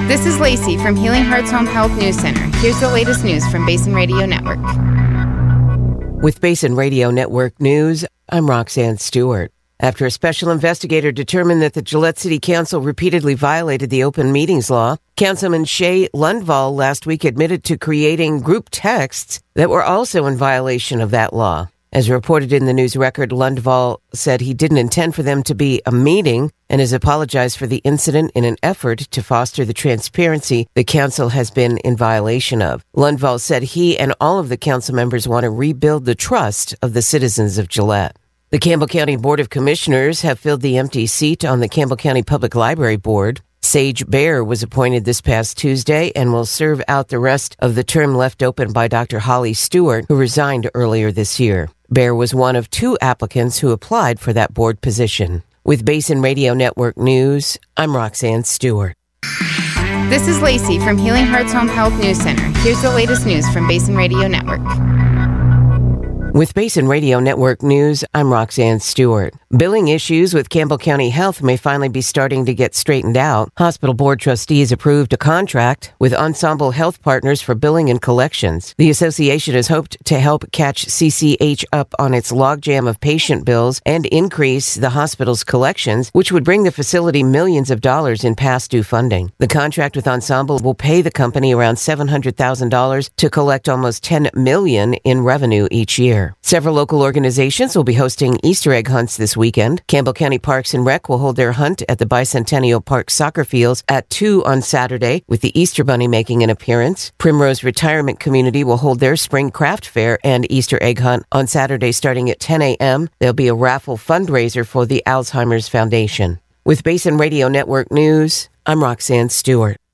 This is Lacey from Healing Hearts Home Health News Center. Here's the latest news from Basin Radio Network. With Basin Radio Network News, I'm Roxanne Stewart. After a special investigator determined that the Gillette City Council repeatedly violated the open meetings law, Councilman Shay Lundvall last week admitted to creating group texts that were also in violation of that law. As reported in the news record, Lundvall said he didn't intend for them to be a meeting and has apologized for the incident in an effort to foster the transparency the council has been in violation of. Lundvall said he and all of the council members want to rebuild the trust of the citizens of Gillette. The Campbell County Board of Commissioners have filled the empty seat on the Campbell County Public Library Board. Sage Bear was appointed this past Tuesday and will serve out the rest of the term left open by Dr. Holly Stewart, who resigned earlier this year. Bear was one of 2 applicants who applied for that board position. With Basin Radio Network News, I'm Roxanne Stewart. This is Lacey from Healing Hearts Home Health News Center. Here's the latest news from Basin Radio Network. With Basin Radio Network News, I'm Roxanne Stewart. Billing issues with Campbell County Health may finally be starting to get straightened out. Hospital Board trustees approved a contract with Ensemble Health Partners for billing and collections. The association has hoped to help catch CCH up on its logjam of patient bills and increase the hospital's collections, which would bring the facility millions of dollars in past due funding. The contract with Ensemble will pay the company around $700,000 to collect almost $10 million in revenue each year. Several local organizations will be hosting Easter egg hunts this weekend. Campbell County Parks and Rec will hold their hunt at the Bicentennial Park soccer fields at 2 on Saturday, with the Easter Bunny making an appearance. Primrose Retirement Community will hold their spring craft fair and Easter egg hunt on Saturday starting at 10 a.m. There'll be a raffle fundraiser for the Alzheimer's Foundation. With Basin Radio Network News, I'm Roxanne Stewart.